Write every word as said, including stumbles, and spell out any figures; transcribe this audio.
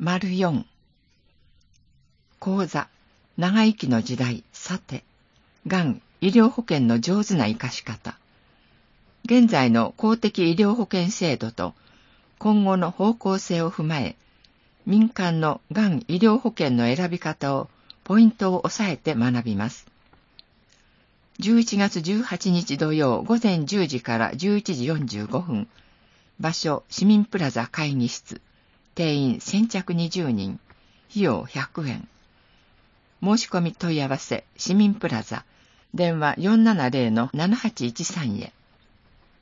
よん。講座、長生きの時代、さて、がん医療保険の上手な生かし方。現在の公的医療保険制度と今後の方向性を踏まえ、民間のがん医療保険の選び方を、ポイントを押さえて学びます。じゅういちがつじゅうはちにち土曜午前じゅうじからじゅういちじよんじゅうごふん。場所、市民プラザ会議室。定員先着にじゅうにん。費用ひゃくえん。申し込み問い合わせ、市民プラザ。電話 よんななぜろのななはちいちさん へ。